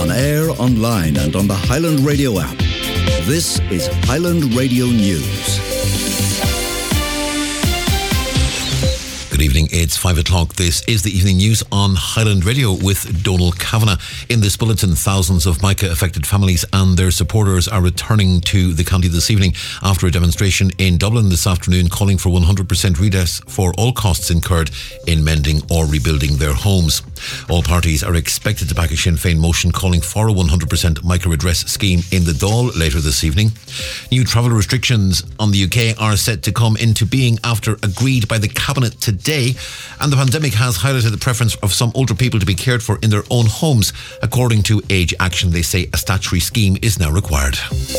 On air, online and on the Highland Radio app. This is Highland Radio News. Good evening, it's 5 o'clock. This is the evening news on Highland Radio with Donald Kavanagh. In this bulletin, thousands of Mica affected families and their supporters are returning to the county this evening after a demonstration in Dublin this afternoon calling for 100% redress for all costs incurred in mending or rebuilding their homes. All parties are expected to back a Sinn Féin motion calling for a 100% Mica redress scheme in the Dáil later this evening. New travel restrictions on the UK are set to come into being after agreed by the Cabinet today, and the pandemic has highlighted the preference of some older people to be cared for in their own homes. According to Age Action, they say a statutory scheme is now required.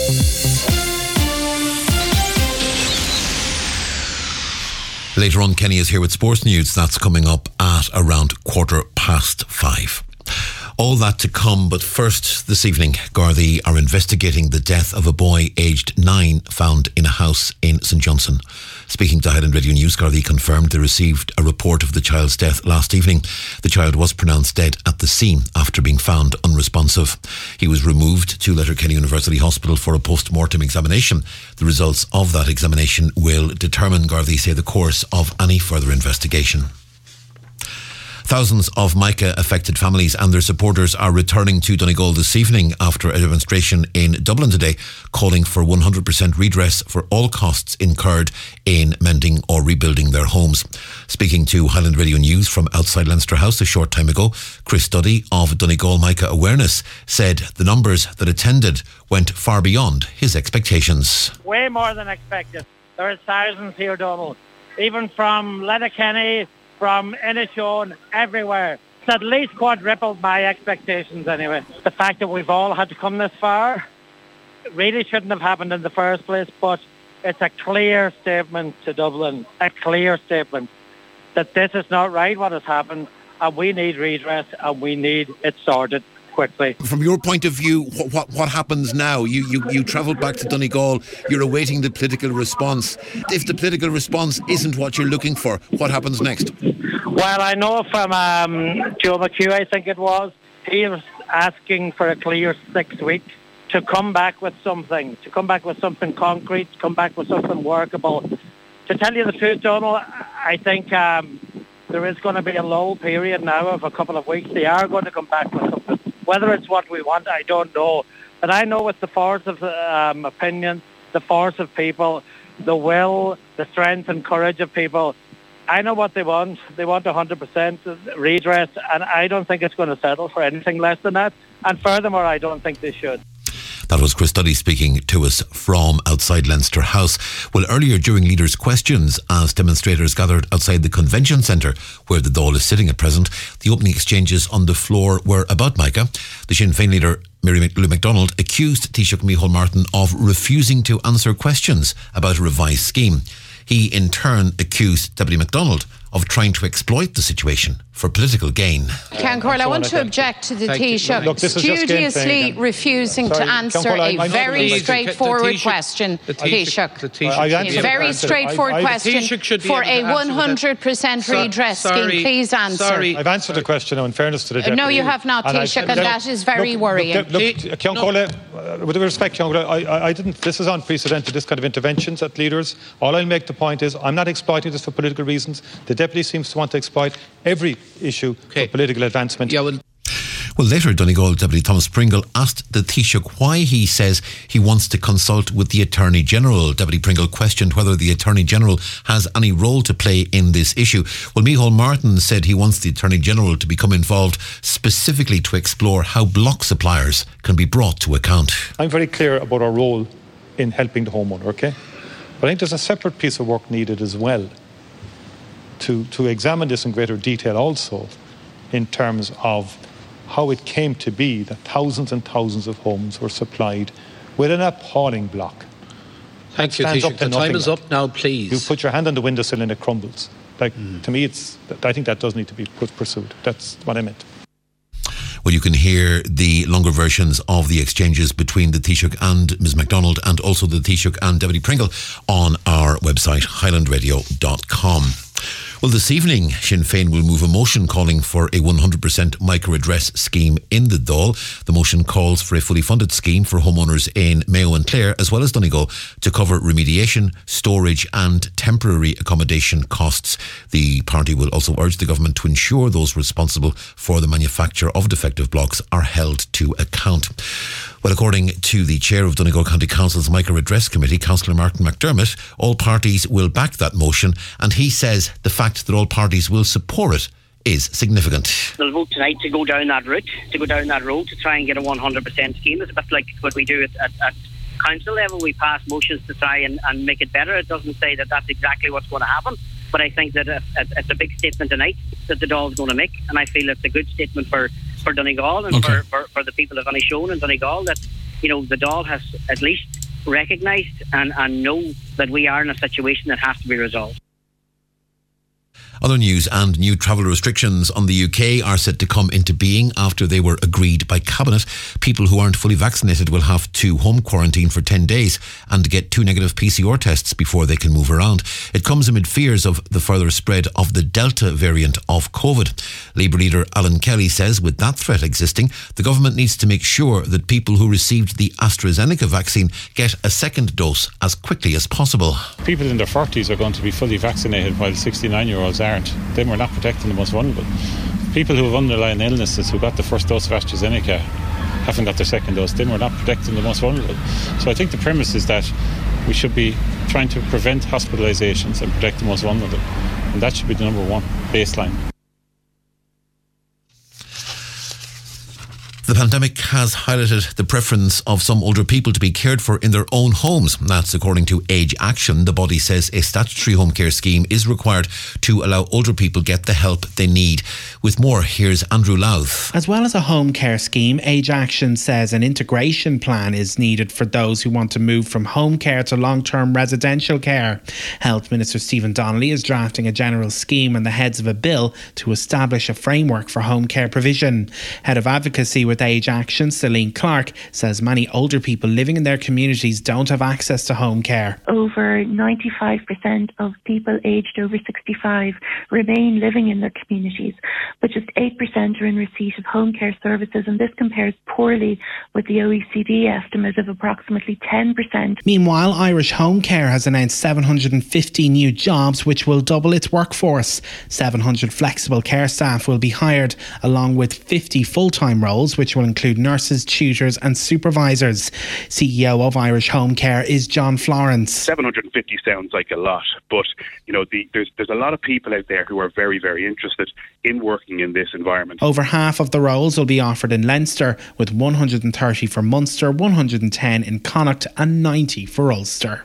Later on, Kenny is here with sports news. That's coming up at around 5:15. All that to come, but first this evening, Gardaí are investigating the death of a boy aged 9 found in a house in St Johnstone. Speaking to Highland Radio News, Gardaí confirmed they received a report of the child's death last evening. The child was pronounced dead at the scene after being found unresponsive. He was removed to Letterkenny University Hospital for a post-mortem examination. The results of that examination will determine, Gardaí say, the course of any further investigation. Thousands of Mica-affected families and their supporters are returning to Donegal this evening after a demonstration in Dublin today calling for 100% redress for all costs incurred in mending or rebuilding their homes. Speaking to Highland Radio News from outside Leinster House a short time ago, Chris Duddy of Donegal Mica Awareness said the numbers that attended went far beyond his expectations. Way more than expected. There are thousands here, Donald. Even from Letterkenny, from Inishowen, everywhere. It's at least quadrupled my expectations anyway. The fact that we've all had to come this far really shouldn't have happened in the first place, but it's a clear statement to Dublin, a clear statement that this is not right what has happened, and we need redress and we need it sorted quickly. From your point of view, what happens now? You travelled back to Donegal, you're awaiting the political response. If the political response isn't what you're looking for, what happens next? Well, I know from Joe McHugh, I think it was, he was asking for a clear 6 weeks to come back with something, concrete, to come back with something workable. To tell you the truth, Donald, I think there is going to be a lull period now of a couple of weeks. They are going to come back with something. Whether it's what we want, I don't know. But I know with the force of opinion, the force of people, the will, the strength and courage of people, I know what they want. They want 100% redress, and I don't think it's going to settle for anything less than that. And furthermore, I don't think they should. That was Chris Duddy speaking to us from outside Leinster House. Well, earlier during Leaders' Questions, as demonstrators gathered outside the Convention Centre, where the Dáil is sitting at present, the opening exchanges on the floor were about Mica. The Sinn Féin leader, Mary Lou MacDonald, accused Taoiseach Micheál Martin of refusing to answer questions about a revised scheme. He, in turn, accused Deputy MacDonald of trying to exploit the situation for political gain. Count Corl, I want to object to the Taoiseach studiously refusing to answer a very straightforward question. Taoiseach, very straightforward question for a 100% redress scheme. Please answer. I've answered the question now, in fairness to the Deputy. No, you have not, Taoiseach, and that is very worrying. Count Corl, with respect, Count Corl, I didn't. This is unprecedented, this kind of interventions at leaders. All I'll make the point is I'm not exploiting this for political reasons. The Deputy seems to want to exploit every issue for political advancement. Well, later, Donegal Deputy Thomas Pringle asked the Taoiseach why he says he wants to consult with the Attorney General. Deputy Pringle questioned whether the Attorney General has any role to play in this issue. Well, Micheál Martin said he wants the Attorney General to become involved specifically to explore how block suppliers can be brought to account. I'm very clear about our role in helping the homeowner, okay? But I think there's a separate piece of work needed as well to examine this in greater detail also in terms of how it came to be that thousands and thousands of homes were supplied with an appalling block. Thank you, Taoiseach. The time is up now, please. You put your hand on the windowsill and it crumbles. To me, I think that does need to be pursued. That's what I meant. Well, you can hear the longer versions of the exchanges between the Taoiseach and Ms MacDonald and also the Taoiseach and Deputy Pringle on our website, highlandradio.com. Well, this evening, Sinn Féin will move a motion calling for a 100% micro-redress scheme in the Dáil. The motion calls for a fully funded scheme for homeowners in Mayo and Clare, as well as Donegal, to cover remediation, storage and temporary accommodation costs. The party will also urge the government to ensure those responsible for the manufacture of defective blocks are held to account. Well, according to the chair of Donegal County Council's Micro-Redress Committee, Councillor Martin McDermott, all parties will back that motion, and he says the fact that all parties will support it is significant. They'll vote tonight to go down that route, to try and get a 100% scheme. It's a bit like what we do at council level. We pass motions to try and make it better. It doesn't say that that's exactly what's going to happen, but I think that it's a big statement tonight that the Dáil is going to make, and I feel it's a good statement for Donegal and for the people of Donegal and Donegal that, you know, the Dáil has at least recognised and know that we are in a situation that has to be resolved. Other news and new travel restrictions on the UK are set to come into being after they were agreed by Cabinet. People who aren't fully vaccinated will have to home quarantine for 10 days and get 2 negative PCR tests before they can move around. It comes amid fears of the further spread of the Delta variant of COVID. Labour leader Alan Kelly says with that threat existing, the government needs to make sure that people who received the AstraZeneca vaccine get a second dose as quickly as possible. People in their 40s are going to be fully vaccinated while 69-year-olds aren't. Then we're not protecting the most vulnerable. People who have underlying illnesses who got the first dose of AstraZeneca haven't got their second dose, then we're not protecting the most vulnerable. So I think the premise is that we should be trying to prevent hospitalisations and protect the most vulnerable. And that should be the number one baseline. The pandemic has highlighted the preference of some older people to be cared for in their own homes. That's according to Age Action. The body says a statutory home care scheme is required to allow older people get the help they need. With more, here's Andrew Louth. As well as a home care scheme, Age Action says an integration plan is needed for those who want to move from home care to long-term residential care. Health Minister Stephen Donnelly is drafting a general scheme and the heads of a bill to establish a framework for home care provision. Head of Advocacy with Age Action, Celine Clark, says many older people living in their communities don't have access to home care. Over 95% of people aged over 65 remain living in their communities, but just 8% are in receipt of home care services, and this compares poorly with the OECD estimate of approximately 10%. Meanwhile, Irish Home Care has announced 750 new jobs, which will double its workforce. 700 flexible care staff will be hired, along with 50 full-time roles, which will include nurses, tutors and supervisors. CEO of Irish Home Care is John Florence. 750 sounds like a lot, but you know, there's a lot of people out there who are very, very interested in working in this environment. Over half of the roles will be offered in Leinster, with 130 for Munster, 110 in Connacht and 90 for Ulster.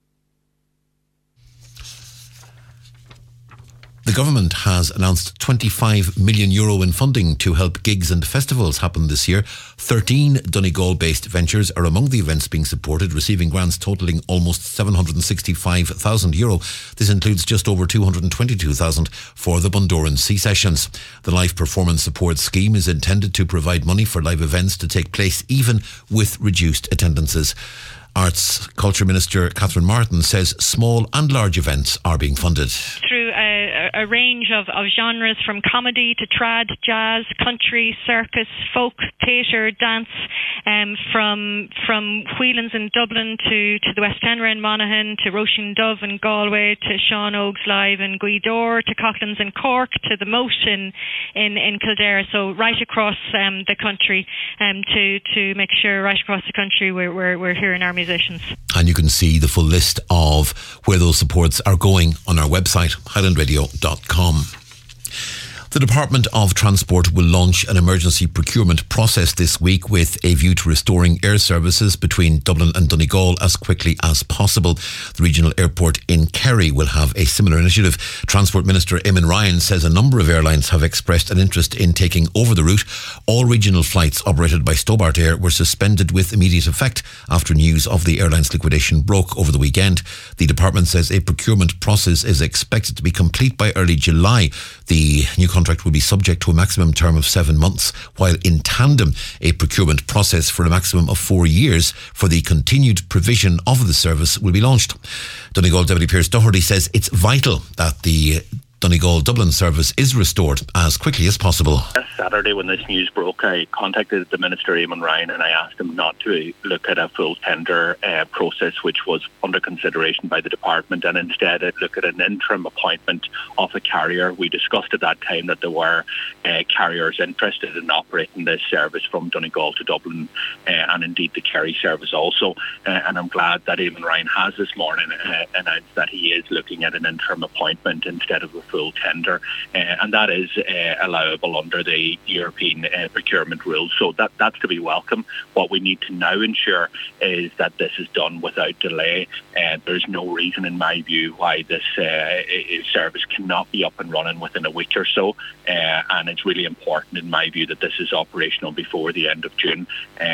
The government has announced €25 million in funding to help gigs and festivals happen this year. 13 Donegal-based ventures are among the events being supported, receiving grants totalling almost €765,000. This includes just over €222,000 for the Bundoran Sea Sessions. The Live Performance Support Scheme is intended to provide money for live events to take place even with reduced attendances. Arts Culture Minister Catherine Martin says small and large events are being funded. Through a range of genres, from comedy to trad, jazz, country, circus, folk, theatre, dance, from Whelan's in Dublin to the West Tenra in Monaghan, to Roisin Dove in Galway, to Sean Oakes Live in Gweedore, to Coughlin's in Cork, to the Moat in Kildare. So right across the country, to make sure right across the country we're hearing our musicians. And you can see the full list of where those supports are going on our website, highlandradio.com. The Department of Transport will launch an emergency procurement process this week with a view to restoring air services between Dublin and Donegal as quickly as possible. The regional airport in Kerry will have a similar initiative. Transport Minister Eamon Ryan says a number of airlines have expressed an interest in taking over the route. All regional flights operated by Stobart Air were suspended with immediate effect after news of the airline's liquidation broke over the weekend. The department says a procurement process is expected to be complete by early July. The new contract will be subject to a maximum term of 7 months, while in tandem a procurement process for a maximum of 4 years for the continued provision of the service will be launched. Donegal Deputy Pearse Doherty says it's vital that the Donegal Dublin service is restored as quickly as possible. Last Saturday, when this news broke, I contacted the Minister, Eamon Ryan, and I asked him not to look at a full tender process which was under consideration by the department, and instead look at an interim appointment of a carrier. We discussed at that time that there were carriers interested in operating this service from Donegal to Dublin, and indeed the Kerry service also. And I'm glad that Eamon Ryan has this morning announced that he is looking at an interim appointment instead of a full tender, and that is allowable under the European procurement rules. So that's to be welcome. What we need to now ensure is that this is done without delay. There's no reason, in my view, why this service cannot be up and running within a week or so, and it's really important, in my view, that this is operational before the end of June,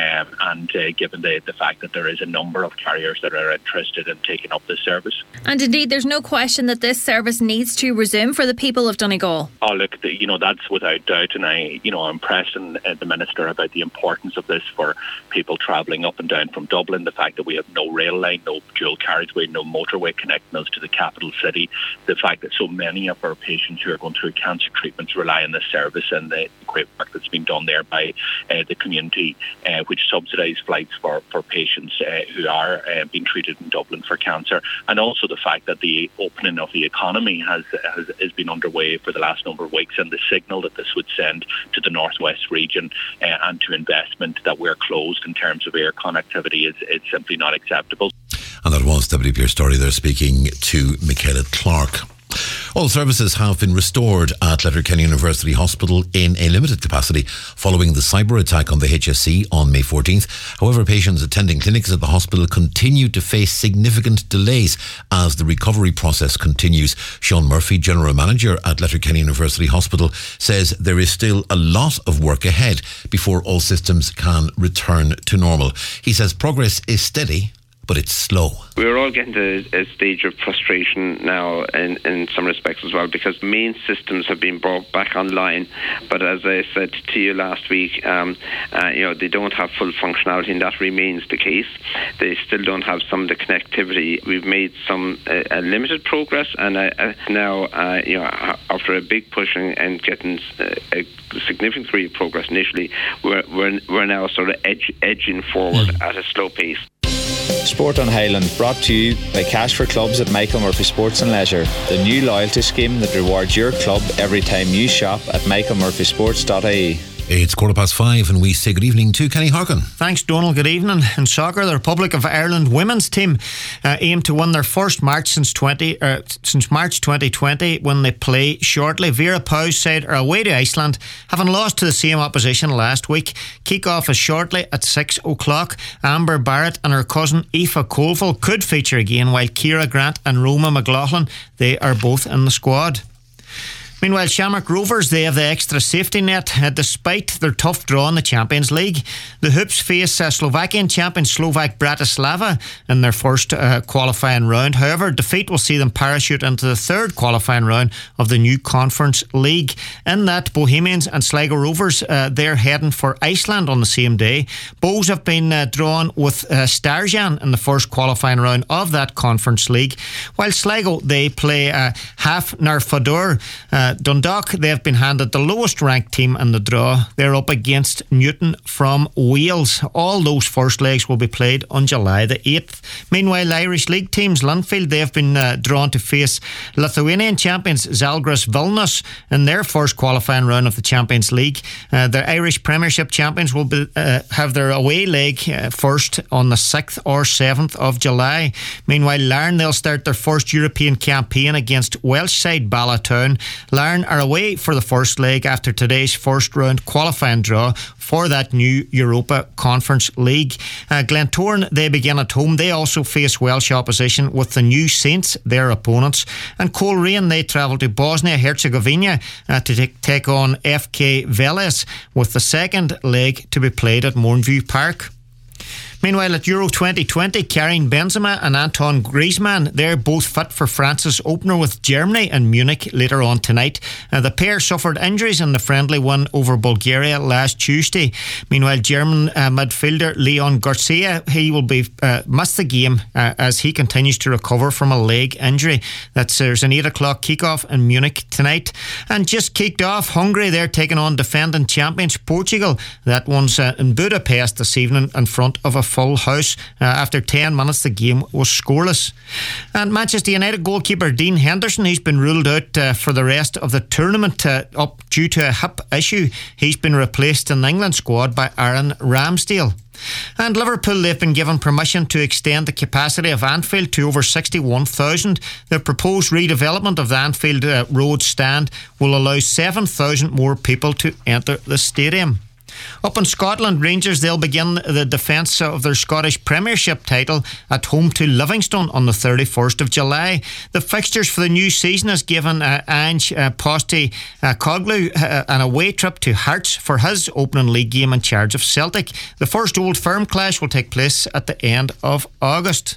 and given the fact that there is a number of carriers that are interested in taking up this service. And indeed, there's no question that this service needs to resume for the people of Donegal. Oh, look, that's without doubt, and I'm pressing the Minister about the importance of this for people travelling up and down from Dublin, the fact that we have no rail line, no dual carriageway, no motorway connecting us to the capital city, the fact that so many of our patients who are going through cancer treatments rely on this service, and the great work that's been done there by the community, which subsidise flights for patients who are being treated in Dublin for cancer, and also the fact that the opening of the economy has been underway for the last number of weeks, and the signal that this would send to the northwest region and to investment that we're closed in terms of air connectivity is simply not acceptable. And that was WPR Story there speaking to Michaela Clark. All services have been restored at Letterkenny University Hospital in a limited capacity following the cyber attack on the HSC on May 14th. However, patients attending clinics at the hospital continue to face significant delays as the recovery process continues. Sean Murphy, General Manager at Letterkenny University Hospital, says there is still a lot of work ahead before all systems can return to normal. He says progress is steady, but it's slow. We're all getting to a stage of frustration now in some respects as well, because main systems have been brought back online, but as I said to you last week, they don't have full functionality, and that remains the case. They still don't have some of the connectivity. We've made some limited progress, and now after a big push and getting a significant degree of progress initially, we're now sort of edging forward at a slow pace. Sport on Highland, brought to you by Cash for Clubs at Michael Murphy Sports and Leisure, the new loyalty scheme that rewards your club every time you shop at michaelmurphysports.ie. It's 5:15 and we say good evening to Kenny Harkin. Thanks, Donald. Good evening. In soccer, the Republic of Ireland women's team aim to win their first match since March 2020 when they play shortly. Vera Pauw's side are away to Iceland, having lost to the same opposition last week. Kick-off is shortly at 6 o'clock. Amber Barrett and her cousin Aoife Colville could feature again, while Ciara Grant and Roma McLaughlin, they are both in the squad. Meanwhile, Shamrock Rovers, they have the extra safety net despite their tough draw in the Champions League. The Hoops face Slovakian champion Slovak Bratislava in their first qualifying round. However, defeat will see them parachute into the third qualifying round of the new Conference League. In that, Bohemians and Sligo Rovers, they're heading for Iceland on the same day. Bohs have been drawn with Stjarnan in the first qualifying round of that Conference League, while Sligo, they play Hafnarfjordur. Dundalk, they have been handed the lowest ranked team in the draw. They're up against Newton from Wales. All those first legs will be played on July the 8th. Meanwhile, Irish League teams, Linfield, they have been drawn to face Lithuanian champions Žalgiris Vilnius in their first qualifying round of the Champions League. The Irish Premiership champions will have their away leg first on the 6th or 7th of July. Meanwhile, Larne, they'll start their first European campaign against Welsh side Ballatown. Larne are away for the first leg after today's first round qualifying draw for that new Europa Conference League. Glentoran, they begin at home. They also face Welsh opposition with the new Saints, their opponents. And Coleraine, they travel to Bosnia-Herzegovina to take on FK Veles, with the second leg to be played at Mornview Park. Meanwhile, at Euro 2020, Karim Benzema and Antoine Griezmann, they're both fit for France's opener with Germany in Munich later on tonight. The pair suffered injuries in the friendly win over Bulgaria last Tuesday. Meanwhile, German midfielder Leon Garcia, he will be miss the game as he continues to recover from a leg injury. There's an 8 o'clock kickoff in Munich tonight. And just kicked off, Hungary, they're taking on defending champions Portugal. That one's in Budapest this evening in front of a full house. After 10 minutes the game was scoreless. And Manchester United goalkeeper Dean Henderson, he's been ruled out for the rest of the tournament up due to a hip issue. He's been replaced in the England squad by Aaron Ramsdale. And Liverpool, they've been given permission to extend the capacity of Anfield to over 61,000. The proposed redevelopment of the Anfield Road stand will allow 7,000 more people to enter the stadium. Up in Scotland, Rangers, they'll begin the defence of their Scottish Premiership title at home to Livingston on the 31st of July. The fixtures for the new season has given Ange Postecoglou an away trip to Hearts for his opening league game in charge of Celtic. The first Old Firm clash will take place at the end of August.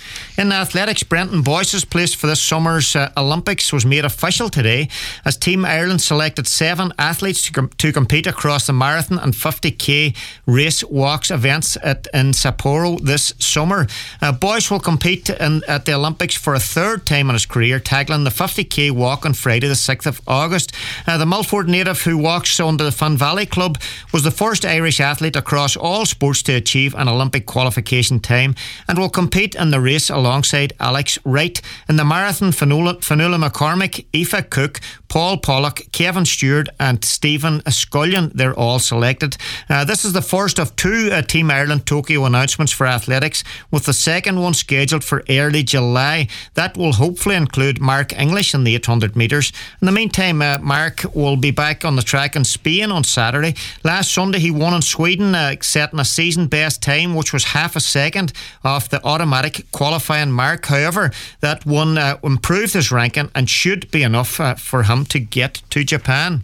In athletics, Brenton Boyce's place for this summer's Olympics was made official today as Team Ireland selected 7 athletes to compete across the marathon and 50k race walks events in Sapporo this summer. Boyce will compete at the Olympics for a third time in his career, tackling the 50k walk on Friday the 6th of August. The Milford native who walks under the Fun Valley Club was the first Irish athlete across all sports to achieve an Olympic qualification time and will compete in the race alongside Alex Wright. In the marathon, Fionnuala McCormick, Aoife Cook, Paul Pollock, Kevin Stewart and Stephen Scullion, they're all selected. This is the first of 2 Team Ireland Tokyo announcements for athletics, with the second one scheduled for early July. That will hopefully include Mark English in the 800 metres. In the meantime, Mark will be back on the track in Spain on Saturday. Last Sunday he won in Sweden, setting a season best time which was half a second off the automatic qualifying mark. However, that one improved his ranking and should be enough for him to get to Japan.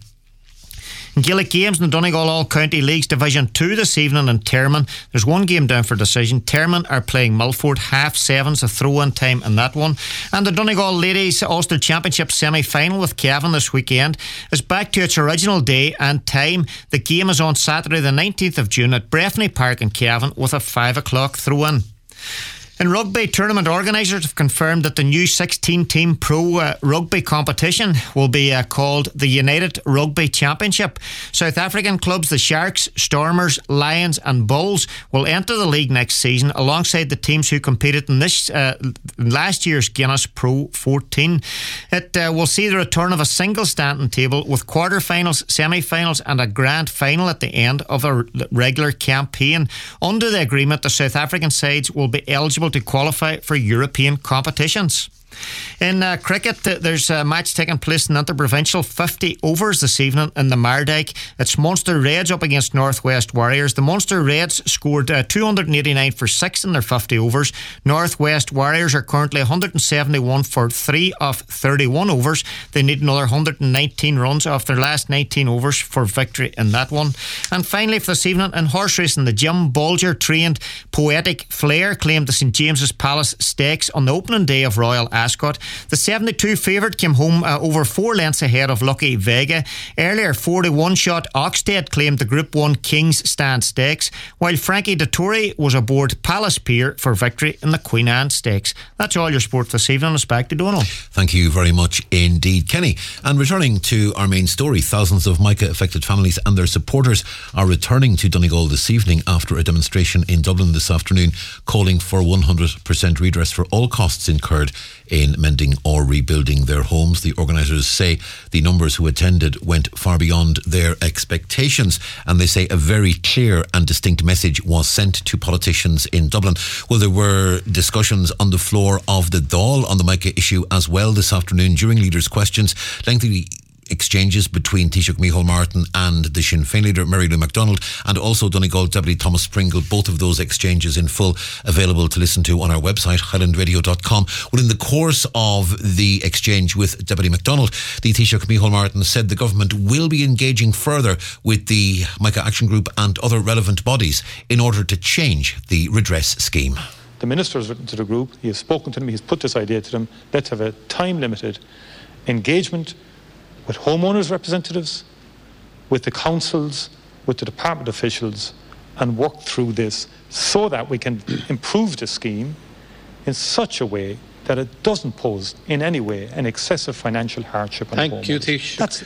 In Gaelic games in the Donegal All-County Leagues Division 2 this evening in Termon, there's one game down for decision. Termon are playing Milford, 7:30, a throw-in time in that one. And the Donegal Ladies Ulster Championship semi-final with Cavan this weekend is back to its original day and time. The game is on Saturday the 19th of June at Breffni Park in Cavan with a 5 o'clock throw-in. In rugby, tournament organisers have confirmed that the new 16-team pro rugby competition will be called the United Rugby Championship. South African clubs, the Sharks, Stormers, Lions and Bulls will enter the league next season alongside the teams who competed in this last year's Guinness Pro 14. It will see the return of a single standing table with quarterfinals, semi-finals and a grand final at the end of a regular campaign. Under the agreement, the South African sides will be eligible to qualify for European competitions. In cricket, there's a match taking place in Interprovincial 50 overs this evening in the Mardyke. It's Munster Reds up against Northwest Warriors. The Munster Reds scored 289 for 6 in their 50 overs. Northwest Warriors are currently 171 for 3 of 31 overs. They need another 119 runs off their last 19 overs for victory in that one. And finally for this evening in horse racing, the Jim Bolger trained Poetic Flair claimed the St James's Palace Stakes on the opening day of Royal Ascot. The 72 favourite came home over 4 lengths ahead of Lucky Vega. Earlier, 41 shot Oxted claimed the Group 1 King's Stand Stakes, while Frankie Dettori was aboard Palace Pier for victory in the Queen Anne Stakes. That's all your sport this evening. It's back to Donal. Thank you very much indeed, Kenny. And returning to our main story, thousands of Mica affected families and their supporters are returning to Donegal this evening after a demonstration in Dublin this afternoon calling for 100% redress for all costs incurred in mending or rebuilding their homes. The organisers say the numbers who attended went far beyond their expectations, and they say a very clear and distinct message was sent to politicians in Dublin. Well, there were discussions on the floor of the Dáil on the Mica issue as well this afternoon during leaders' questions. Lengthy exchanges between Taoiseach Micheál Martin and the Sinn Féin leader Mary Lou MacDonald, and also Donegal Deputy Thomas Pringle. Both of those exchanges in full available to listen to on our website, highlandradio.com. Well, in the course of the exchange with Deputy MacDonald, the Taoiseach Micheál Martin said the government will be engaging further with the Micah Action Group and other relevant bodies in order to change the redress scheme. The minister has written to the group, he has spoken to them, he's put this idea to them. Let's have a time-limited engagement with homeowners' representatives, with the councils, with the department officials, and work through this so that we can improve the scheme in such a way that it doesn't pose in any way an excessive financial hardship on homeowners. Thank you, Taoiseach. That's,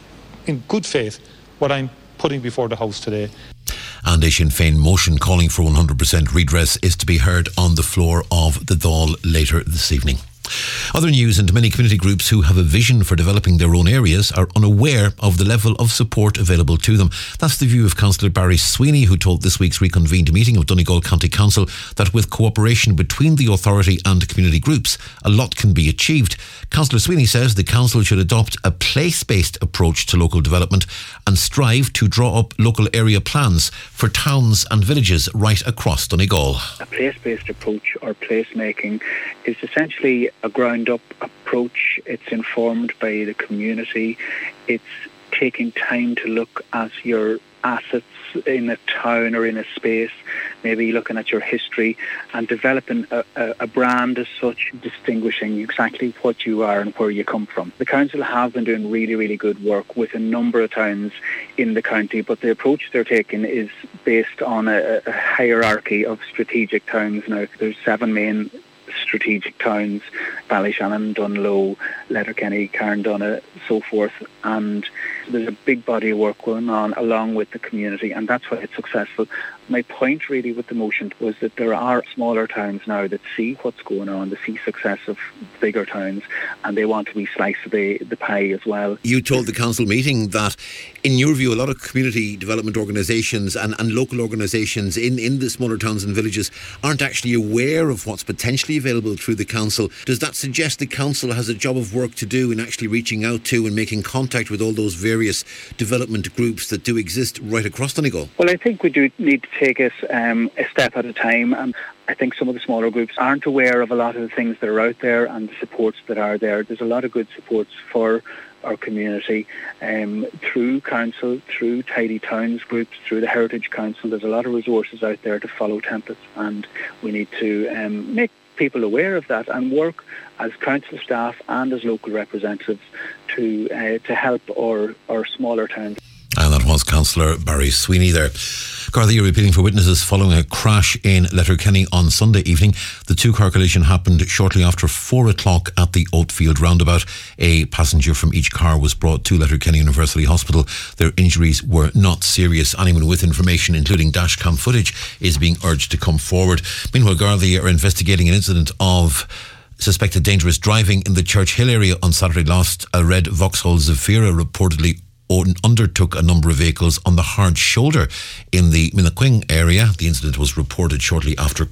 in good faith, what I'm putting before the House today. And a Sinn Féin motion calling for 100% redress is to be heard on the floor of the Dáil later this evening. Other news, and many community groups who have a vision for developing their own areas are unaware of the level of support available to them. That's the view of Councillor Barry Sweeney, who told this week's reconvened meeting of Donegal County Council that with cooperation between the authority and community groups, a lot can be achieved. Councillor Sweeney says the council should adopt a place-based approach to local development and strive to draw up local area plans for towns and villages right across Donegal. A place-based approach or placemaking is essentially a ground-up approach. It's informed by the community. It's taking time to look at your assets in a town or in a space, maybe looking at your history and developing a brand as such, distinguishing exactly what you are and where you come from. The council have been doing really, really good work with a number of towns in the county, but the approach they're taking is based on a hierarchy of strategic towns. Now, there's 7 main strategic towns: Ballyshannon, Dunlow, Letterkenny, Carndonagh, so forth, and there's a big body of work going on along with the community, and that's why it's successful. My point really with the motion was that there are smaller towns now that see what's going on, they see success of bigger towns, and they want to be slice of the pie as well. You told the council meeting that, in your view, a lot of community development organisations and local organisations in the smaller towns and villages aren't actually aware of what's potentially available through the council. Does that suggest the council has a job of work to do in actually reaching out to and making contact with all those various development groups that do exist right across Donegal? Well, I think we do need to take it a step at a time, and I think some of the smaller groups aren't aware of a lot of the things that are out there and the supports that are there. There's a lot of good supports for our community through council, through Tidy Towns groups, through the Heritage Council. There's a lot of resources out there to follow Tempest, and we need to make people aware of that and work as council staff and as local representatives to help our smaller towns. And that was Councillor Barry Sweeney there. Gardaí are appealing for witnesses following a crash in Letterkenny on Sunday evening. The two-car collision happened shortly after 4 o'clock at the Oatfield roundabout. A passenger from each car was brought to Letterkenny University Hospital. Their injuries were not serious. Anyone with information, including dashcam footage, is being urged to come forward. Meanwhile, Gardaí are investigating an incident of suspected dangerous driving in the Church Hill area on Saturday last. A red Vauxhall Zafira reportedly undertook a number of vehicles on the hard shoulder in the Minnaquing area. The incident was reported shortly after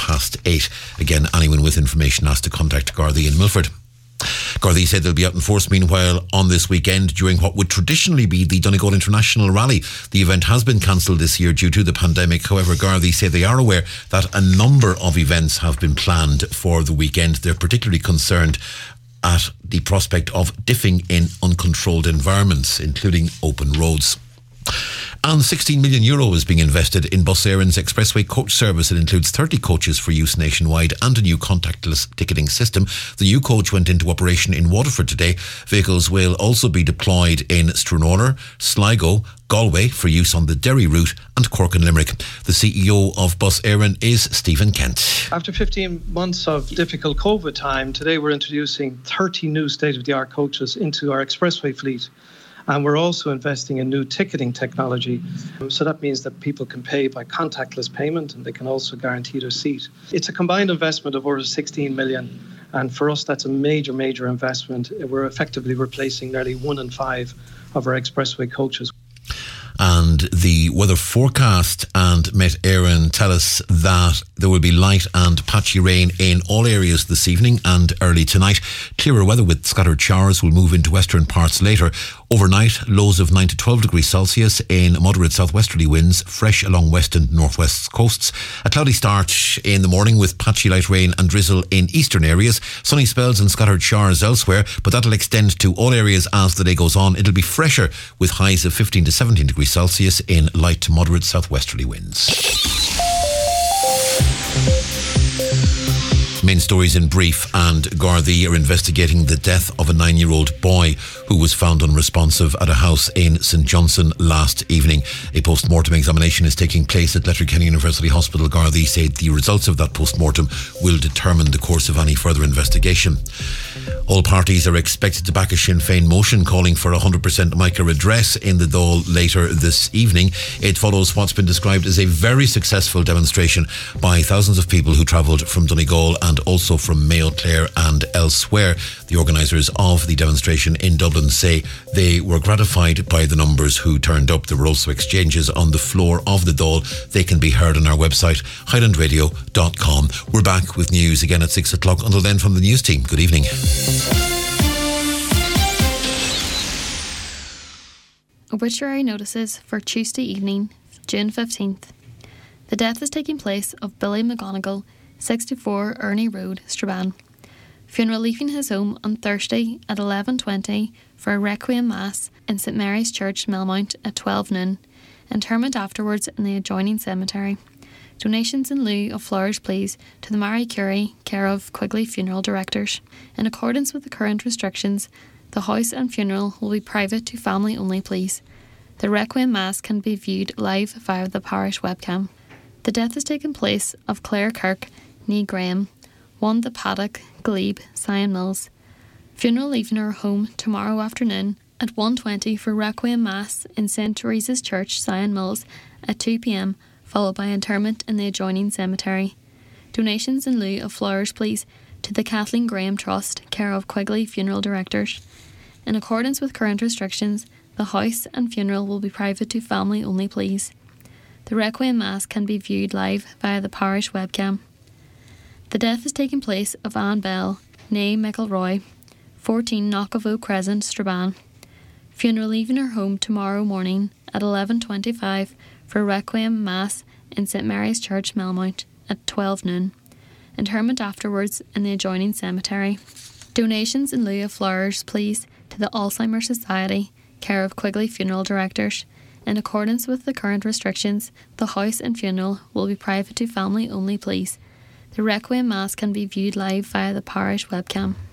8:15. Again, anyone with information has to contact Gardaí in Milford. Gardaí said they'll be out in force meanwhile on this weekend during what would traditionally be the Donegal International Rally. The event has been cancelled this year due to the pandemic. However, Gardaí say they are aware that a number of events have been planned for the weekend. They're particularly concerned at the prospect of diffing in uncontrolled environments, including open roads. And €16 million is being invested in Bus Éireann's expressway coach service. It includes 30 coaches for use nationwide and a new contactless ticketing system. The new coach went into operation in Waterford today. Vehicles will also be deployed in Stranraer, Sligo, Galway for use on the Derry route, and Cork and Limerick. The CEO of Bus Éireann is Stephen Kent. After 15 months of difficult COVID time, today we're introducing 30 new state-of-the-art coaches into our expressway fleet. And we're also investing in new ticketing technology. So that means that people can pay by contactless payment, and they can also guarantee their seat. It's a combined investment of over 16 million. And for us, that's a major, major investment. We're effectively replacing nearly 1 in 5 of our expressway coaches. And the weather forecast and Met Éireann tell us that there will be light and patchy rain in all areas this evening and early tonight. Clearer weather with scattered showers will move into western parts later. Overnight, lows of 9 to 12 degrees Celsius in moderate southwesterly winds, fresh along west and northwest coasts. A cloudy start in the morning with patchy light rain and drizzle in eastern areas. Sunny spells and scattered showers elsewhere, but that'll extend to all areas as the day goes on. It'll be fresher with highs of 15 to 17 degrees Celsius in light to moderate southwesterly winds. Main stories in brief, and Gardaí are investigating the death of a 9-year-old boy who was found unresponsive at a house in St Johnstone last evening. A post-mortem examination is taking place at Letterkenny University Hospital. Gardaí said the results of that post-mortem will determine the course of any further investigation. All parties are expected to back a Sinn Féin motion calling for 100% Mica redress in the Dáil later this evening. It follows what's been described as a very successful demonstration by thousands of people who travelled from Donegal and also from Mayo Clare and elsewhere. The organisers of the demonstration in Dublin say they were gratified by the numbers who turned up. There were also exchanges on the floor of the Dáil. They can be heard on our website, highlandradio.com. We're back with news again at 6 o'clock. Until then, from the news team, good evening. Obituary notices for Tuesday evening, June 15th. The death is taking place of Billy McGonigal, 64 Ernie Road, Strabane. Funeral leaving his home on Thursday at 11:20 for a Requiem Mass in St Mary's Church, Melmount at 12 noon. Interment afterwards in the adjoining cemetery. Donations in lieu of flowers please to the Marie Curie, care of Quigley Funeral Directors. In accordance with the current restrictions, the house and funeral will be private to family only please. The Requiem Mass can be viewed live via the parish webcam. The death has taken place of Claire Kirk, Nee Graham, 1 The Paddock, Glebe, Sion Mills. Funeral leaving her home tomorrow afternoon at 1:20 for Requiem Mass in St Teresa's Church, Sion Mills at 2 p.m, followed by interment in the adjoining cemetery. Donations in lieu of flowers please to the Kathleen Graham Trust, care of Quigley Funeral Directors. In accordance with current restrictions, the house and funeral will be private to family only please. The Requiem Mass can be viewed live via the parish webcam. The death is taking place of Anne Bell, née McElroy, 14 Knockavoe Crescent, Strabane. Funeral leaving her home tomorrow morning at 11:25 for Requiem Mass in St Mary's Church, Melmount at 12 noon. Interment afterwards in the adjoining cemetery. Donations in lieu of flowers please to the Alzheimer's Society, care of Quigley Funeral Directors. In accordance with the current restrictions, the house and funeral will be private to family only please. The Requiem Mass can be viewed live via the parish webcam.